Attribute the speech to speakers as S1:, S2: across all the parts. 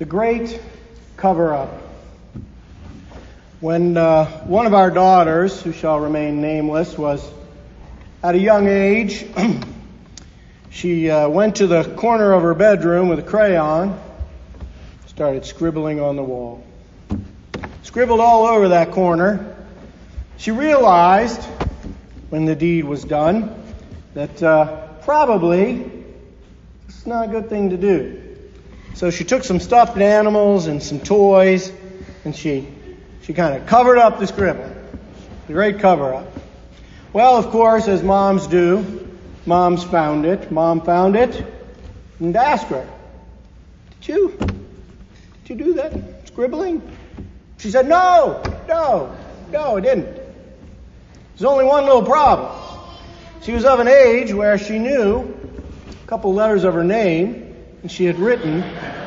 S1: The great cover-up. When one of our daughters, who shall remain nameless, was at a young age, she went to the corner of her bedroom with a crayon, started scribbling on the wall. Scribbled all over that corner. She realized, when the deed was done, that probably it's not a good thing to do. So she took some stuffed animals and some toys, and she kind of covered up the scribble. The great cover-up. Well, of course, as moms do, moms found it. Mom found it and asked her, Did you do that scribbling? She said, No, I didn't. There's only one little problem. She was of an age where she knew a couple letters of her name, and she had written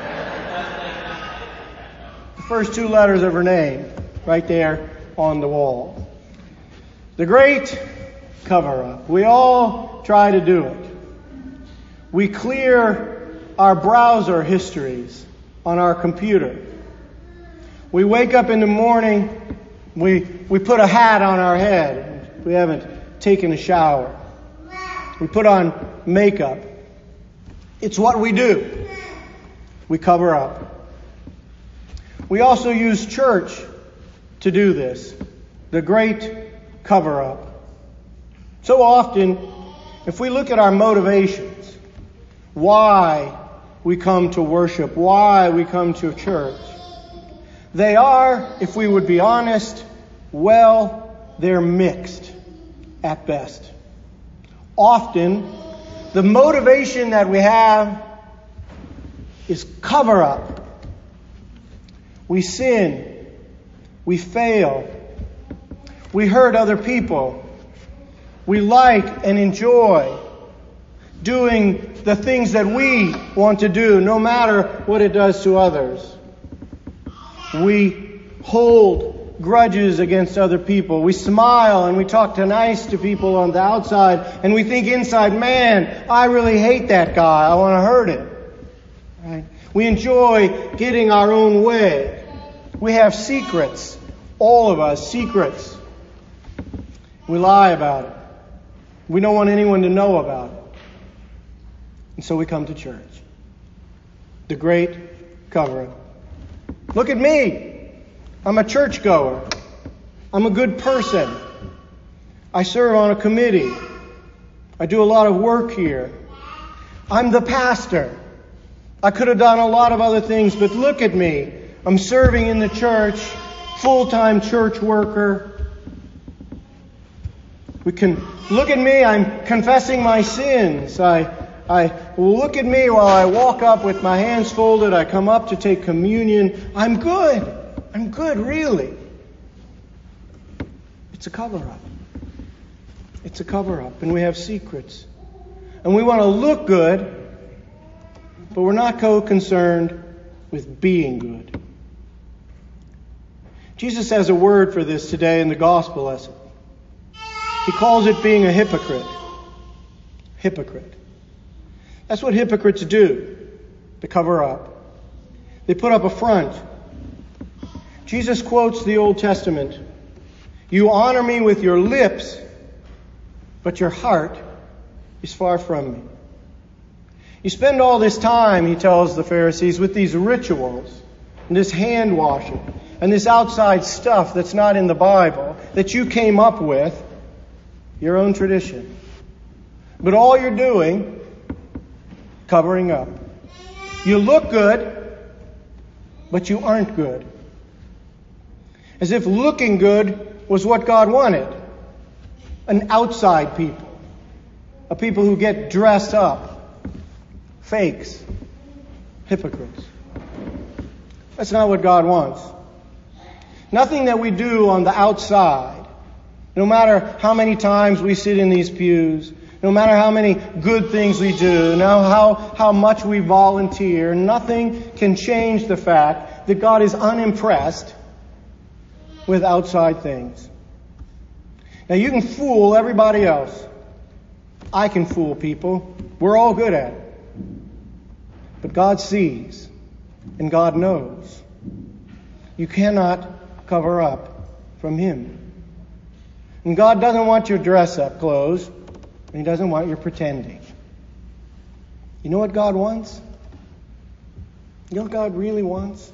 S1: the first two letters of her name right there on the wall. The great cover-up. We all try to do it. We clear our browser histories on our computer. We wake up in the morning, we put a hat on our head. We haven't taken a shower. We put on makeup. It's what we do. We cover up. We also use church to do this. The great cover-up. So often, if we look at our motivations, why we come to worship, why we come to church, they are, if we would be honest, they're mixed at best. Often, the motivation that we have is cover-up. We sin. We fail. We hurt other people. We like and enjoy doing the things that we want to do, no matter what it does to others. We hold grudges against other people. We smile and we talk nice to people on the outside, and we think inside, man, I really hate that guy. I want to hurt him. Right? We enjoy getting our own way. We have secrets. All of us, secrets. We lie about it. We don't want anyone to know about it. And so we come to church. The great cover-up. Look at me. I'm a churchgoer. I'm a good person. I serve on a committee. I do a lot of work here. I'm the pastor. I could have done a lot of other things, but look at me. I'm serving in the church, full-time church worker. We can look at me. I'm confessing my sins. I look at me while I walk up with my hands folded. I come up to take communion. I'm good. I'm good, really. It's a cover-up. It's a cover-up, and we have secrets. And we want to look good, but we're not concerned with being good. Jesus has a word for this today in the gospel lesson. He calls it being a hypocrite. Hypocrite. That's what hypocrites do, to cover up. They put up a front. Jesus quotes the Old Testament. You honor me with your lips, but your heart is far from me. You spend all this time, he tells the Pharisees, with these rituals, and this hand washing, and this outside stuff that's not in the Bible, that you came up with, your own tradition. But all you're doing, covering up. You look good, but you aren't good. As if looking good was what God wanted. An outside people. A people who get dressed up. Fakes. Hypocrites. That's not what God wants. Nothing that we do on the outside, no matter how many times we sit in these pews, no matter how many good things we do, how much we volunteer, nothing can change the fact that God is unimpressed with outside things. Now you can fool everybody else. I can fool people. We're all good at it. But God sees. And God knows. You cannot cover up from Him. And God doesn't want your dress-up clothes, and He doesn't want your pretending. You know what God wants? You know what God really wants?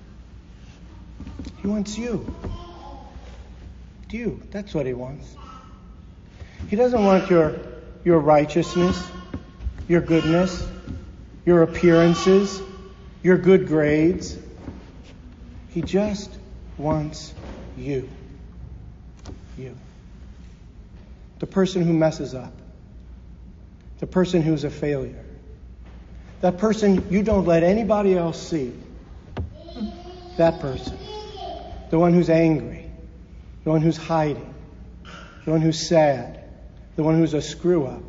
S1: He wants you. You. That's what He wants. He doesn't want your righteousness, your goodness, your appearances, your good grades. He just wants you. You. The person who messes up. The person who's a failure. That person you don't let anybody else see. That person. The one who's angry. The one who's hiding. The one who's sad. The one who's a screw-up.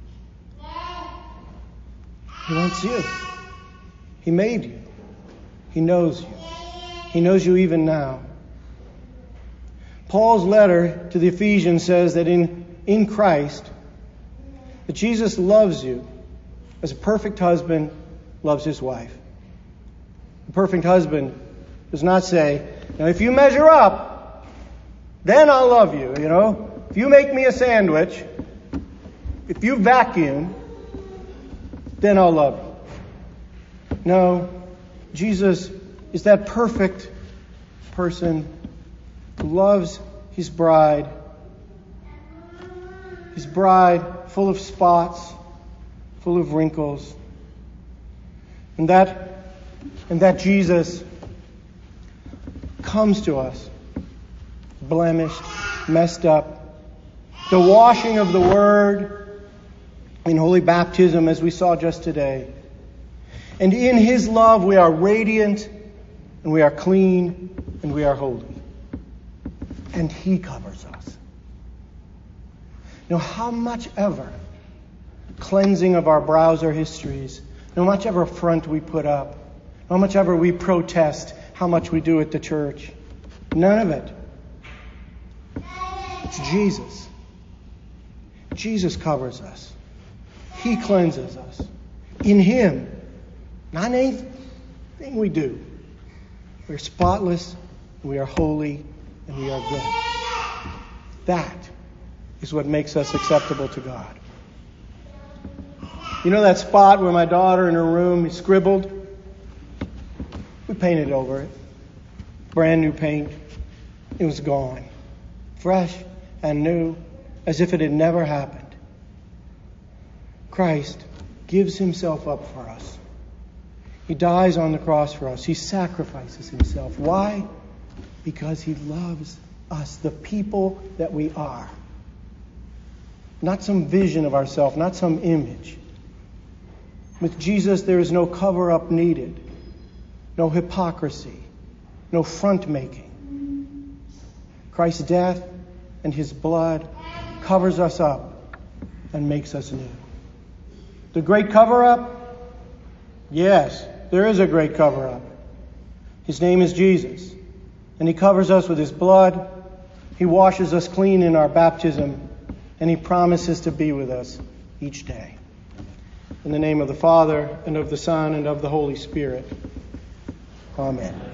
S1: He wants you. He made you. He knows you. He knows you even now. Paul's letter to the Ephesians says that in Christ, that Jesus loves you as a perfect husband loves his wife. The perfect husband does not say, now if you measure up, then I'll love you, If you make me a sandwich, if you vacuum, then I'll love you. No, Jesus is that perfect person who loves his bride full of spots, full of wrinkles. And that Jesus comes to us blemished, messed up. The washing of the Word in holy baptism, as we saw just today. And in His love we are radiant, and we are clean, and we are holy. And He covers us. How much ever cleansing of our browser histories, no much ever front we put up, no much ever we protest how much we do at the church, none of it. It's Jesus. Jesus covers us. He cleanses us. In Him, not in anything we do. We're spotless, we are holy, and we are good. That is what makes us acceptable to God. That spot where my daughter in her room scribbled? We painted over it. Brand new paint. It was gone. Fresh and new, as if it had never happened. Christ gives Himself up for us. He dies on the cross for us. He sacrifices Himself. Why? Because He loves us, the people that we are. Not some vision of ourselves, not some image. With Jesus, there is no cover-up needed, no hypocrisy, no front-making. Christ's death and His blood covers us up and makes us new. The great cover-up? Yes, there is a great cover-up. His name is Jesus, and He covers us with His blood. He washes us clean in our baptism, and He promises to be with us each day. In the name of the Father, and of the Son, and of the Holy Spirit. Amen.